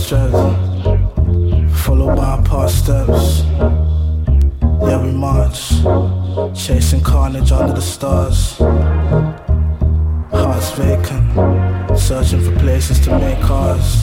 tread, followed by our past steps. Yeah, we march, chasing carnage under the stars. Hearts vacant, searching for places to make ours.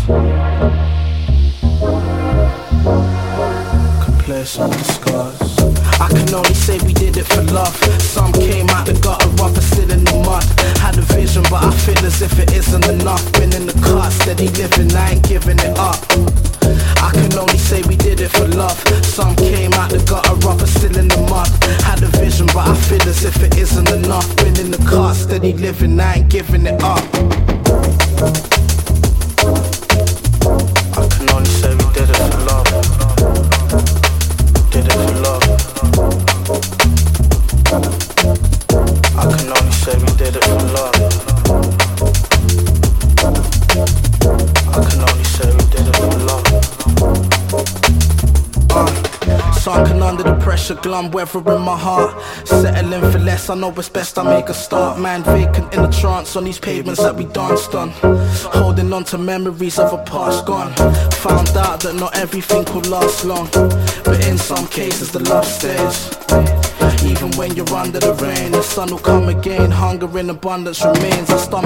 Complacent with the scars. I can only say we did it for love. Some came out the gutter, others still in the mud. Had a vision, but I feel as if it isn't enough. Been in the car, steady living, I ain't giving it up. I can only say we did it for love. Some came out the gutter, others still in the mud. Had a vision, but I feel as if it isn't enough. Been in the car, steady living, I ain't giving it up. I can only say we did it for love. Did it for love. I can only say we did it for love. I can only say we did it for love. Sunken under the pressure, glum weather in my heart. Settling for less, I know it's best I make a start. Man vacant in a trance on these pavements that we danced on. Holding on to memories of a past gone. Found out that not everything could last long, but in some cases the love stays. Even when you're under the rain, the sun will come again. Hunger in abundance remains. I stomach